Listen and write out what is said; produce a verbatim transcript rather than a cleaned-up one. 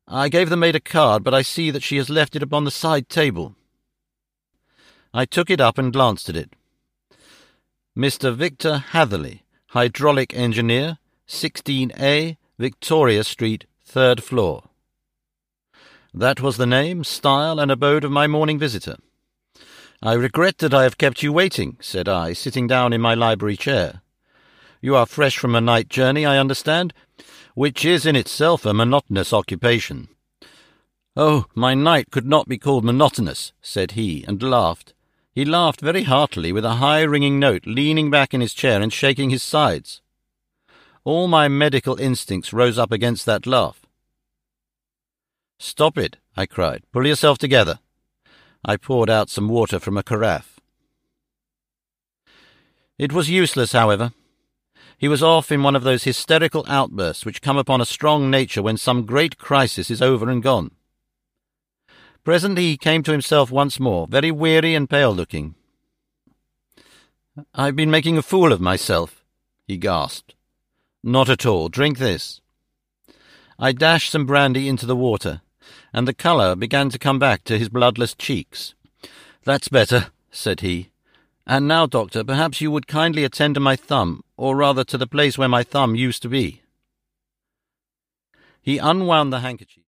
I gave the maid a card, but I see that she has left it upon the side table. I took it up and glanced at it. Mister Victor Hatherley, hydraulic engineer, sixteen A, Victoria Street, third floor. That was the name, style, and abode of my morning visitor. I regret that I have kept you waiting, said I, sitting down in my library chair. You are fresh from a night journey, I understand, which is in itself a monotonous occupation. Oh, my night could not be called monotonous, said he, and laughed. He laughed very heartily, with a high ringing note, leaning back in his chair and shaking his sides. All my medical instincts rose up against that laugh. "Stop it," I cried. "Pull yourself together." I poured out some water from a carafe. It was useless, however. He was off in one of those hysterical outbursts which come upon a strong nature when some great crisis is over and gone. Presently he came to himself once more, very weary and pale-looking. "I've been making a fool of myself," he gasped. "Not at all. Drink this." I dashed some brandy into the water, and the colour began to come back to his bloodless cheeks. "That's better," said he. "And now, doctor, perhaps you would kindly attend to my thumb, or rather to the place where my thumb used to be." He unwound the handkerchief.